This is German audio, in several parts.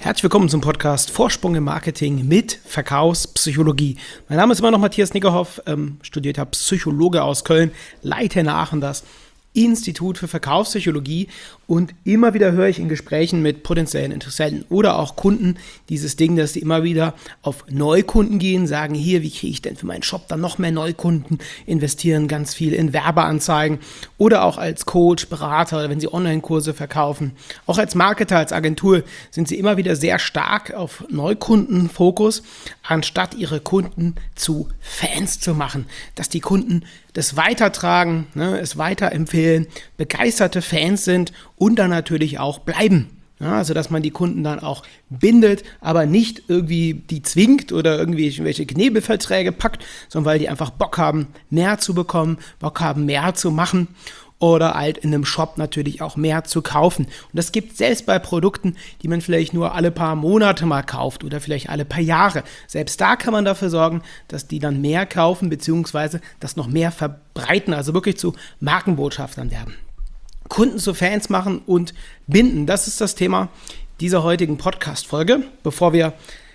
Herzlich willkommen zum Podcast Vorsprung im Marketing mit Verkaufspsychologie. Mein Name ist immer noch Matthias Niggerhoff, studierter Psychologe aus Köln, leite in Aachen das Institut für Verkaufspsychologie und immer wieder höre ich in Gesprächen mit potenziellen Interessenten oder auch Kunden dieses Ding, dass sie immer wieder auf Neukunden gehen, sagen, hier, wie kriege ich denn für meinen Shop dann noch mehr Neukunden, investieren ganz viel in Werbeanzeigen oder auch als Coach, Berater oder wenn sie Online-Kurse verkaufen. Auch als Marketer, als Agentur sind sie immer wieder sehr stark auf Neukundenfokus, anstatt ihre Kunden zu Fans zu machen, dass die Kunden das weitertragen, es weiterempfehlen, begeisterte Fans sind und dann natürlich auch bleiben. Ja, also dass man die Kunden dann auch bindet, aber nicht irgendwie die zwingt oder irgendwelche Knebelverträge packt, sondern weil die einfach Bock haben, mehr zu bekommen, Bock haben, mehr zu machen oder halt in einem Shop natürlich auch mehr zu kaufen. Und das gibt selbst bei Produkten, die man vielleicht nur alle paar Monate mal kauft oder vielleicht alle paar Jahre. Selbst da kann man dafür sorgen, dass die dann mehr kaufen bzw. das noch mehr verbreiten, also wirklich zu Markenbotschaftern werden. Kunden zu Fans machen und binden, das ist das Thema dieser heutigen Podcast-Folge. Bevor wir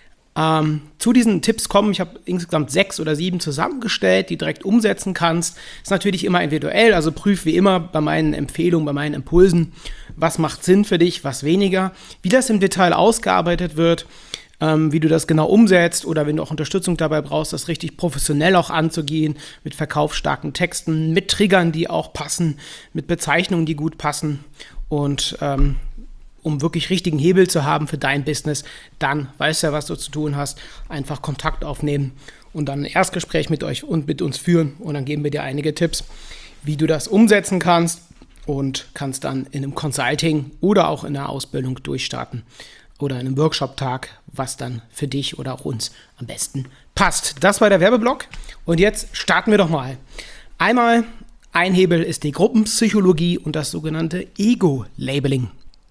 zu diesen Tipps kommen, ich habe insgesamt 6 oder 7 zusammengestellt, die direkt umsetzen kannst. Ist natürlich immer individuell, also prüf wie immer bei meinen Empfehlungen, bei meinen Impulsen, was macht Sinn für dich, was weniger, wie das im Detail ausgearbeitet wird, wie du das genau umsetzt oder wenn du auch Unterstützung dabei brauchst, das richtig professionell auch anzugehen, mit verkaufsstarken Texten, mit Triggern, die auch passen, mit Bezeichnungen, die gut passen und um wirklich richtigen Hebel zu haben für dein Business, dann weißt du ja, was du zu tun hast, einfach Kontakt aufnehmen und dann ein Erstgespräch mit euch und mit uns führen und dann geben wir dir einige Tipps, wie du das umsetzen kannst und kannst dann in einem Consulting oder auch in einer Ausbildung durchstarten oder in einem Workshop-Tag, was dann für dich oder auch uns am besten passt. Das war der Werbeblock und jetzt starten wir doch mal. Einmal, ein Hebel ist die Gruppenpsychologie und das sogenannte Ego-Labeling.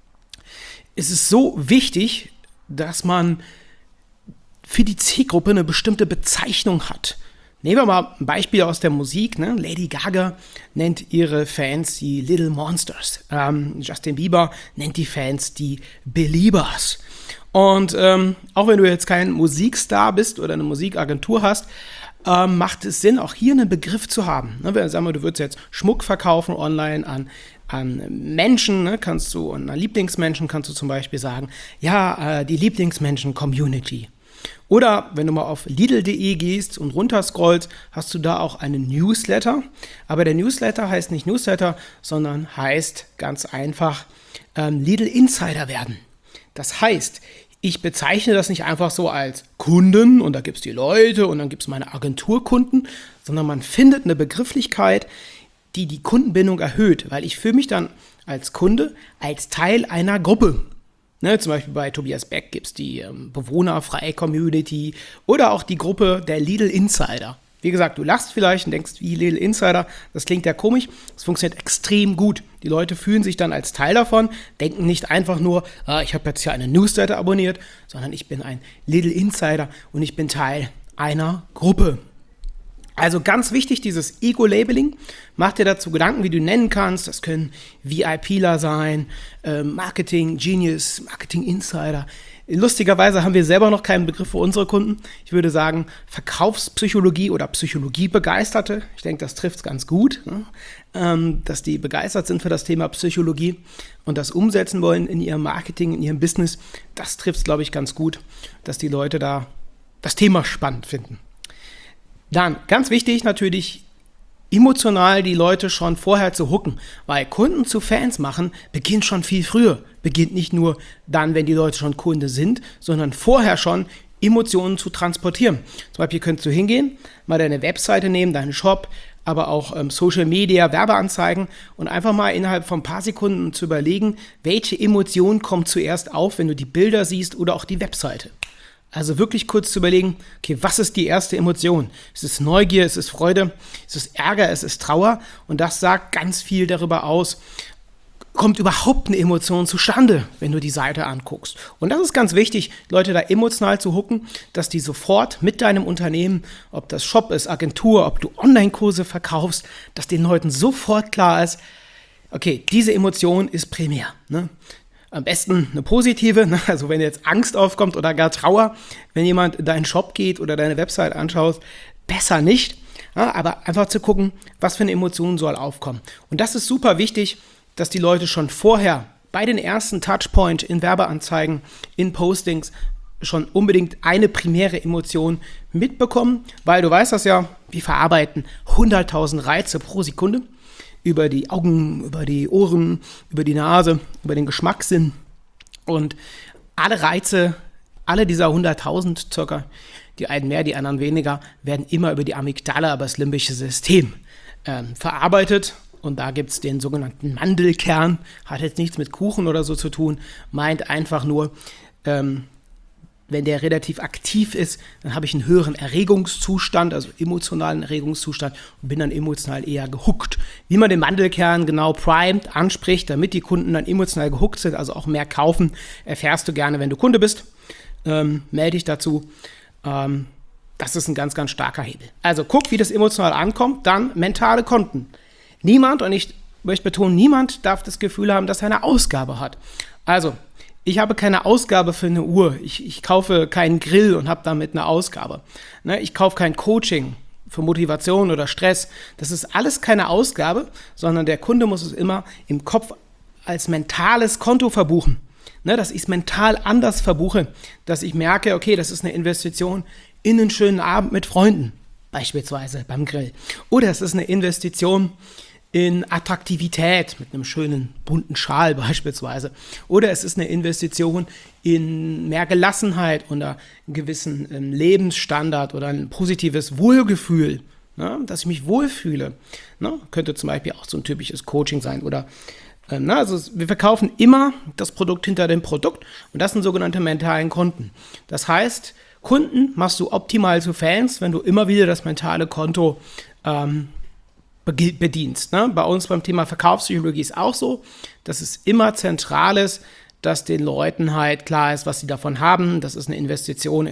Es ist so wichtig, dass man für die Zielgruppe eine bestimmte Bezeichnung hat. Nehmen wir mal ein Beispiel aus der Musik. Lady Gaga nennt ihre Fans die Little Monsters. Justin Bieber nennt die Fans die Beliebers. Und auch wenn du jetzt kein Musikstar bist oder eine Musikagentur hast, macht es Sinn, auch hier einen Begriff zu haben. Sagen wir, du würdest jetzt Schmuck verkaufen online an Menschen, an Lieblingsmenschen kannst du zum Beispiel sagen, ja, die Lieblingsmenschen-Community. Oder wenn du mal auf Lidl.de gehst und runterscrollst, hast du da auch einen Newsletter. Aber der Newsletter heißt nicht Newsletter, sondern heißt ganz einfach Lidl Insider werden. Das heißt, ich bezeichne das nicht einfach so als Kunden und da gibt es die Leute und dann gibt es meine Agenturkunden, sondern man findet eine Begrifflichkeit, die die Kundenbindung erhöht, weil ich fühle mich dann als Kunde als Teil einer Gruppe. Zum Beispiel bei Tobias Beck gibt es die bewohnerfreie Community oder auch die Gruppe der Lidl Insider. Wie gesagt, du lachst vielleicht und denkst, wie Lidl Insider, das klingt ja komisch, das funktioniert extrem gut. Die Leute fühlen sich dann als Teil davon, denken nicht einfach nur, ich habe jetzt hier eine Newsletter abonniert, sondern ich bin ein Lidl Insider und ich bin Teil einer Gruppe. Also ganz wichtig, dieses Ego-Labeling. Mach dir dazu Gedanken, wie du nennen kannst. Das können VIPler sein, Marketing Genius, Marketing Insider. Lustigerweise haben wir selber noch keinen Begriff für unsere Kunden. Ich würde sagen, Verkaufspsychologie oder Psychologie-Begeisterte. Ich denke, das trifft es ganz gut, dass die begeistert sind für das Thema Psychologie und das umsetzen wollen in ihrem Marketing, in ihrem Business. Das trifft es, glaube ich, ganz gut, dass die Leute da das Thema spannend finden. Dann, ganz wichtig natürlich, emotional die Leute schon vorher zu hooken, weil Kunden zu Fans machen beginnt schon viel früher. Beginnt nicht nur dann, wenn die Leute schon Kunde sind, sondern vorher schon Emotionen zu transportieren. Zum Beispiel könntest du hingehen, mal deine Webseite nehmen, deinen Shop, aber auch Social Media, Werbeanzeigen und einfach mal innerhalb von ein paar Sekunden zu überlegen, welche Emotion kommt zuerst auf, wenn du die Bilder siehst oder auch die Webseite. Also wirklich kurz zu überlegen, okay, was ist die erste Emotion? Ist es Neugier, ist es Freude, ist es Ärger, ist es Trauer? Und das sagt ganz viel darüber aus, kommt überhaupt eine Emotion zustande, wenn du die Seite anguckst. Und das ist ganz wichtig, Leute da emotional zu hooken, dass die sofort mit deinem Unternehmen, ob das Shop ist, Agentur, ob du Online-Kurse verkaufst, dass den Leuten sofort klar ist, okay, diese Emotion ist primär. Am besten eine positive, ne? Also wenn jetzt Angst aufkommt oder gar Trauer, wenn jemand in deinen Shop geht oder deine Website anschaut, besser nicht. Ja, aber einfach zu gucken, was für eine Emotion soll aufkommen. Und das ist super wichtig, dass die Leute schon vorher bei den ersten Touchpoint in Werbeanzeigen, in Postings schon unbedingt eine primäre Emotion mitbekommen, weil du weißt das ja, wir verarbeiten 100.000 Reize pro Sekunde über die Augen, über die Ohren, über die Nase, über den Geschmackssinn und alle Reize, alle dieser 100.000 circa, die einen mehr, die anderen weniger, werden immer über die Amygdala, über das limbische System verarbeitet. Und da gibt es den sogenannten Mandelkern, hat jetzt nichts mit Kuchen oder so zu tun, meint einfach nur, wenn der relativ aktiv ist, dann habe ich einen höheren Erregungszustand, also emotionalen Erregungszustand und bin dann emotional eher gehuckt. Wie man den Mandelkern genau primed, anspricht, damit die Kunden dann emotional gehuckt sind, also auch mehr kaufen, erfährst du gerne, wenn du Kunde bist. Melde dich dazu. Das ist ein ganz, ganz starker Hebel. Also guck, wie das emotional ankommt, dann mentale Konten. Niemand, und ich möchte betonen, niemand darf das Gefühl haben, dass er eine Ausgabe hat. Also, ich habe keine Ausgabe für eine Uhr. Ich kaufe keinen Grill und habe damit eine Ausgabe. Ne, ich kaufe kein Coaching für Motivation oder Stress. Das ist alles keine Ausgabe, sondern der Kunde muss es immer im Kopf als mentales Konto verbuchen. Ne, dass ich es mental anders verbuche, dass ich merke, okay, das ist eine Investition in einen schönen Abend mit Freunden, beispielsweise beim Grill. Oder es ist eine Investition in Attraktivität mit einem schönen bunten Schal beispielsweise. Oder es ist eine Investition in mehr Gelassenheit oder einen gewissen Lebensstandard oder ein positives Wohlgefühl, ne, dass ich mich wohlfühle. Ne, könnte zum Beispiel auch so ein typisches Coaching sein. Oder also wir verkaufen immer das Produkt hinter dem Produkt und das sind sogenannte mentalen Konten. Das heißt, Kunden machst du optimal zu Fans, wenn du immer wieder das mentale Konto bedienst. Ne? Bei uns beim Thema Verkaufspsychologie ist auch so, dass es immer zentral ist, dass den Leuten halt klar ist, was sie davon haben. Das ist eine Investition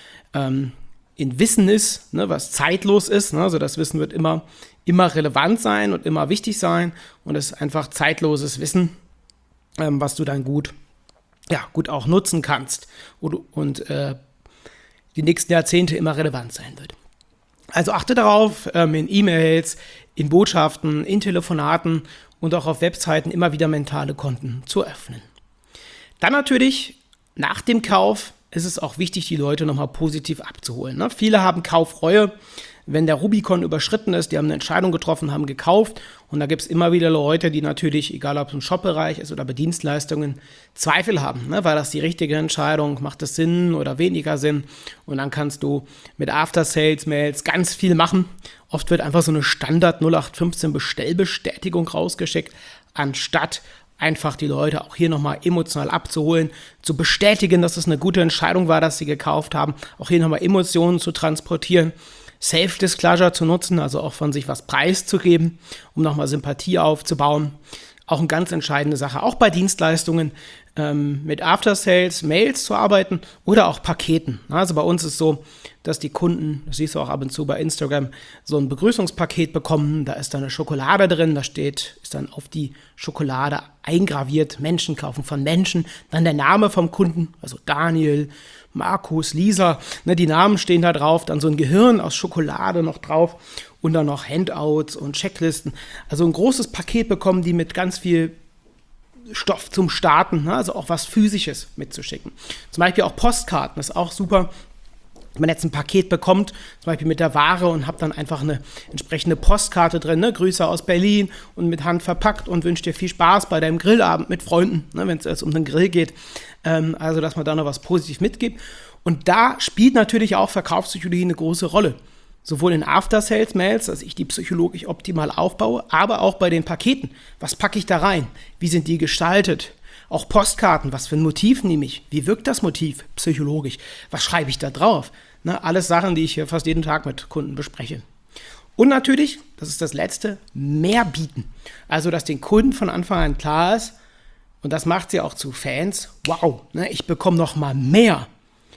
in Wissen ist, ne, was zeitlos ist. Ne? Also das Wissen wird immer relevant sein und immer wichtig sein. Und es ist einfach zeitloses Wissen, was du dann gut auch nutzen kannst und die nächsten Jahrzehnte immer relevant sein wird. Also achte darauf, in E-Mails, in Botschaften, in Telefonaten und auch auf Webseiten immer wieder mentale Konten zu öffnen. Dann natürlich nach dem Kauf ist es auch wichtig, die Leute nochmal positiv abzuholen. Ne? Viele haben Kaufreue, wenn der Rubikon überschritten ist, die haben eine Entscheidung getroffen, haben gekauft und da gibt es immer wieder Leute, die natürlich, egal ob es im Shop-Bereich ist oder bei Dienstleistungen, Zweifel haben. Ne? War das die richtige Entscheidung? Macht das Sinn oder weniger Sinn? Und dann kannst du mit After-Sales-Mails ganz viel machen. Oft wird einfach so eine Standard 0815 Bestellbestätigung rausgeschickt, anstatt einfach die Leute auch hier nochmal emotional abzuholen, zu bestätigen, dass es eine gute Entscheidung war, dass sie gekauft haben, auch hier nochmal Emotionen zu transportieren, Self-Disclosure zu nutzen, also auch von sich was preiszugeben, um nochmal Sympathie aufzubauen. Auch eine ganz entscheidende Sache, auch bei Dienstleistungen mit After-Sales, Mails zu arbeiten oder auch Paketen. Also bei uns ist so, dass die Kunden, das siehst du auch ab und zu bei Instagram, so ein Begrüßungspaket bekommen. Da ist dann eine Schokolade drin, ist dann auf die Schokolade eingraviert, Menschen kaufen von Menschen. Dann der Name vom Kunden, also Daniel, Markus, Lisa, ne, die Namen stehen da drauf, dann so ein Gehirn aus Schokolade noch drauf und dann noch Handouts und Checklisten. Also ein großes Paket bekommen die mit ganz viel Stoff zum Starten, ne, also auch was Physisches mitzuschicken. Zum Beispiel auch Postkarten, das ist auch super. Wenn man jetzt ein Paket bekommt, zum Beispiel mit der Ware und habe dann einfach eine entsprechende Postkarte drin, ne? Grüße aus Berlin und mit Hand verpackt und wünsche dir viel Spaß bei deinem Grillabend mit Freunden, ne? Wenn es jetzt um den Grill geht. Also, dass man da noch was positiv mitgibt. Und da spielt natürlich auch Verkaufspsychologie eine große Rolle. Sowohl in After-Sales-Mails, dass ich die psychologisch optimal aufbaue, aber auch bei den Paketen. Was packe ich da rein? Wie sind die gestaltet? Auch Postkarten, was für ein Motiv nehme ich? Wie wirkt das Motiv psychologisch? Was schreibe ich da drauf? Ne, alles Sachen, die ich hier fast jeden Tag mit Kunden bespreche. Und natürlich, das ist das Letzte, mehr bieten. Also, dass den Kunden von Anfang an klar ist, und das macht sie auch zu Fans, wow, ne, ich bekomme noch mal mehr.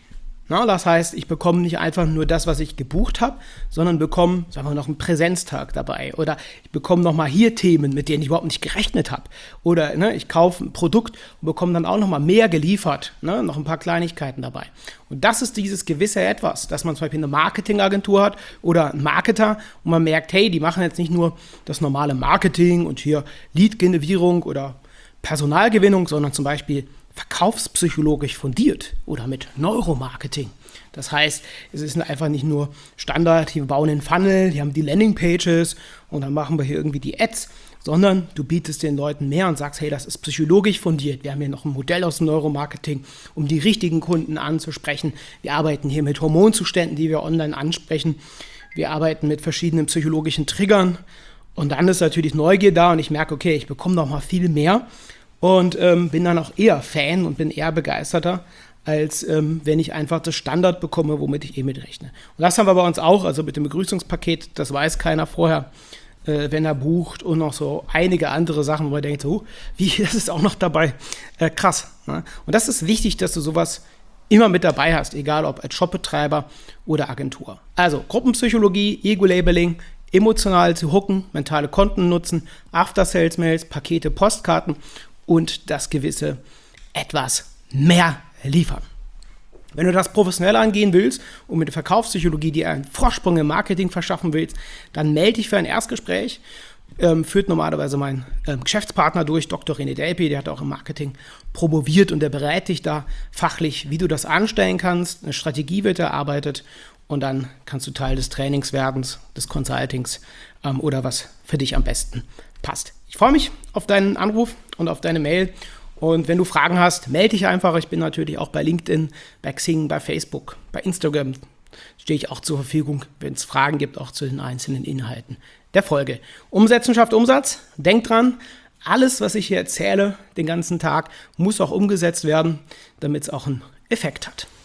Na, das heißt, ich bekomme nicht einfach nur das, was ich gebucht habe, sondern bekomme, sagen wir, noch einen Präsenztag dabei. Oder ich bekomme nochmal hier Themen, mit denen ich überhaupt nicht gerechnet habe. Oder ich kaufe ein Produkt und bekomme dann auch nochmal mehr geliefert. Noch ein paar Kleinigkeiten dabei. Und das ist dieses gewisse Etwas, dass man zum Beispiel eine Marketingagentur hat oder einen Marketer und man merkt, hey, die machen jetzt nicht nur das normale Marketing und hier Lead-Generierung oder Personalgewinnung, sondern zum Beispiel verkaufspsychologisch fundiert oder mit Neuromarketing. Das heißt, es ist einfach nicht nur Standard, wir bauen den Funnel, hier haben die Landingpages und dann machen wir hier irgendwie die Ads, sondern du bietest den Leuten mehr und sagst, hey, das ist psychologisch fundiert. Wir haben hier noch ein Modell aus dem Neuromarketing, um die richtigen Kunden anzusprechen. Wir arbeiten hier mit Hormonzuständen, die wir online ansprechen. Wir arbeiten mit verschiedenen psychologischen Triggern und dann ist natürlich Neugier da und ich merke, okay, ich bekomme noch mal viel mehr. Und bin dann auch eher Fan und bin eher begeisterter, als wenn ich einfach das Standard bekomme, womit ich mitrechne. Und das haben wir bei uns auch, also mit dem Begrüßungspaket, das weiß keiner vorher, wenn er bucht und noch so einige andere Sachen, wo man denkt, so, wie, das ist auch noch dabei, krass. Ne? Und das ist wichtig, dass du sowas immer mit dabei hast, egal ob als Shopbetreiber oder Agentur. Also Gruppenpsychologie, Ego-Labeling, emotional zu hooken, mentale Konten nutzen, After-Sales-Mails, Pakete, Postkarten und das gewisse etwas mehr liefern. Wenn du das professionell angehen willst und mit der Verkaufspsychologie dir einen Vorsprung im Marketing verschaffen willst, dann melde dich für ein Erstgespräch. Führt normalerweise mein Geschäftspartner durch, Dr. René Delpy, der hat auch im Marketing promoviert und der berät dich da fachlich, wie du das anstellen kannst. Eine Strategie wird erarbeitet und dann kannst du Teil des Trainings werden, des Consultings oder was für dich am besten passt. Ich freue mich auf deinen Anruf und auf deine Mail. Und wenn du Fragen hast, melde dich einfach. Ich bin natürlich auch bei LinkedIn, bei Xing, bei Facebook, bei Instagram. Stehe ich auch zur Verfügung, wenn es Fragen gibt, auch zu den einzelnen Inhalten der Folge. Umsetzen schafft Umsatz. Denk dran, alles, was ich hier erzähle, den ganzen Tag, muss auch umgesetzt werden, damit es auch einen Effekt hat.